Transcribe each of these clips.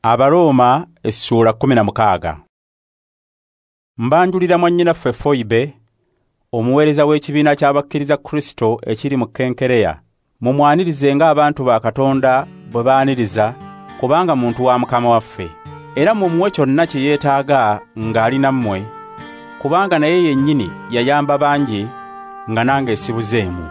Abaroma essula 16. Mbanjulira mwannyinaffe Foibe, omuweereza w'ekibiina ky'abakkiriza Kristo ekiri mu Kenkereya, mumwanirizenga abantu ba Katonda bwe baaniriza, kubanga muntu wa Mukama waffe. Era mumuwe kyonna kye yeetaaga ng'ali nammwe, kubanga naye yennyini yayamba bangi nga nange sibuzeemu.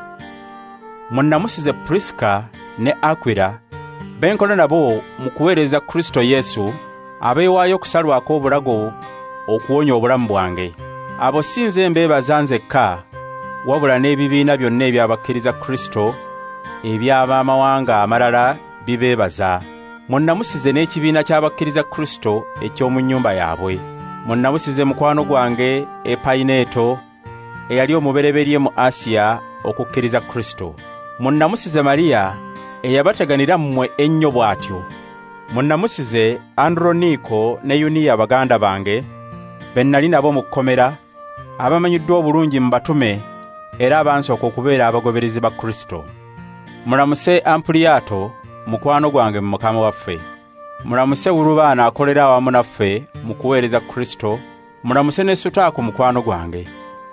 Munnamusize Priska ne Akwila, benkola nabo mu kuweereza Kristo Yesu, abeewaayo okusalwako obulago okuwonya obulamu bwange. Abo si nze mbeebaza nzekka, wabula n'ebibiina byonna ebyabakkiriza Kristo eby'abamawanga amalala bibeebaza. Munnamusize n'ekibiina ky'abakkiriza Kristo eky'omu nnyumba yaabwe. Munnamusize mukwano gwange Epayineeto, eyali omubereberye mu Asiya okukkiriza Kristo. Munnamusize Mariya, eyabateganira mmwe ennyo bw'atyo. Munnamusize Androniko ne Yuniya baganda bange, be nnali nabo mu kkomera, abamanyiddwa obulungi mu batume era abansooka okubeera abagoberezi ba Kristo. Mulamuse Ampuliyato, mukwano gwange mu Mukama waffe. Mulamuse Urubaana akolera awamu naffe mu kuweereza Kristo. Mulamuse ne Sutaako mukwano gwange.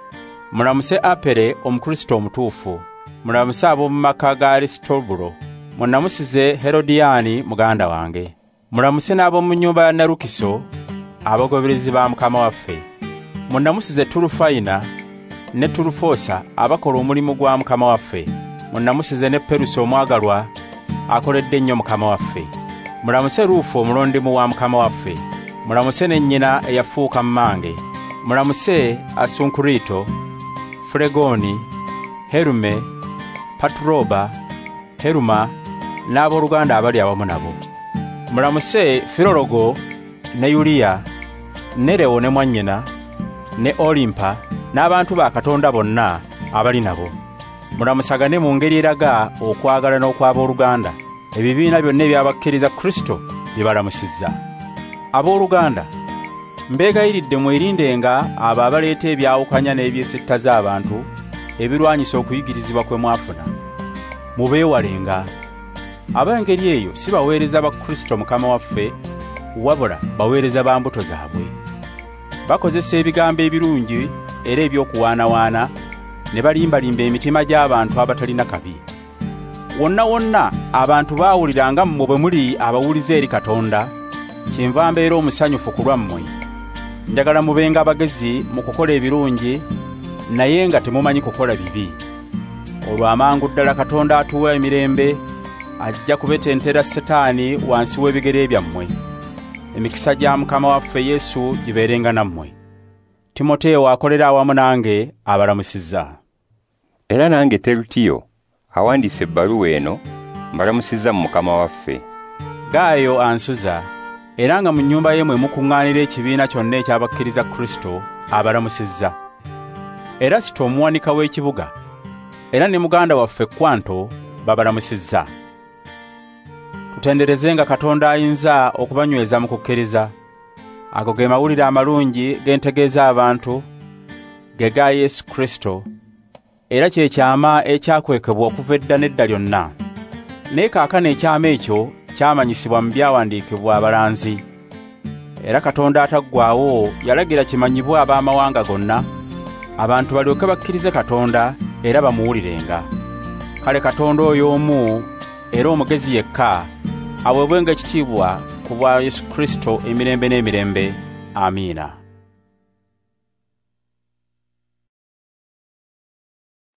Mulamuse Apere omukristo omutuufu. Mulamuse ab'omu maka ga Arisitobulo. Munnamusize Herodiyaani muganda wange. Mulamuse n'ab'omu nnyumba ya Narukiso, abagoberezi ba Mukama waffe. Munnamusize Turufayina ne Turufoosa abakola omulimu gwa Mukama waffe. Munnamusize ne Peruso omwagalwa akoledde ennyo Mukama waffe. Mulamuse Ruufo omulondimu wa Mukama waffe. Mulamuse ne nnyina eyafuuka mmange. Mulamuse Asunkurito, Fulegoni, Herume, Paturoba, Heruma n'abooluganda abali awamu nabo. Mulamuse Filologo ne Yuliya, ne Lewo ne mwannyina, ne Olimpa n'abantu ba Katonda bonna abali nabo. Mulamusagane mu ngeri eraga okwagala n'okwabooluganda. Ebibiina byonna ebyabakkiriza Kristo bibalamusizza. Abooluganda, mbeegayiridde mwerindenga abo abaleeta ebyawukanya n'ebyesittaza abantu ebirwanyisa okuyigirizibwa kwe mwafuna. Mubeewalenga. Ab'engeri eyo si baweereza ba Kristo Mukama waffe, wabula baweereza ba mbuto zaabwe. Bakozesa ebigambo ebirungi era eby'okuwaanawaana, ne balimbalimba emitima gy'abantu abatalina kabi. Wonna abantu baawuliranga mmwe bwe muli abawuliza eri Katonda, kyenva mbeera omusanyufu ku lwammwe. Njagala mubenga abagezi mu kukola ebirungi, naye nga temumanyi kukola bibi. Olwo amangu ddala Katonda atuwa emirembe, ajja kubetentera Setaani wansi w'ebigere byammwe. Emikisa gya Mukama waffe Yesu gibeerenga nammwe. Timoteyo akolera awamu nange abalamusizza. Era nange Terutiyo awandiise ebbaluwa eno mbalamusizza mu Mukama waffe. Gaayo ansuza, era nga mu nnyumba ye mwe mukuŋŋaanira ekibiina kyonna ekyabakkiriza Kristo abalamusizza. Erasito omuwanika w'ekibuga, era ne muganda waffe Kwanto babalamusizza. Tutenderezenga Katonda ayinza okubanyweza mu kukkiriza. Ago ge mawulire amalungi gentegeeza abantu, ge ga Yesu Kristo, era kye kyama ekyakwekebwa okuva edda n'edda lyonna. Naye kaakano ekyama ekyo kyamanyisibwa mu byawandiikibwa abalanzi. Era Katonda ataggwaawo yalagira kimanyibwe ab'amawanga gonna, abantu balyoke bakkirize Katonda era bamuwulirenga. Kale Katonda oyo omu era omugezi yekka aweebwenga ekitiibwa ku bwa Yesu Kristo emirembe n'emirembe. Amiina.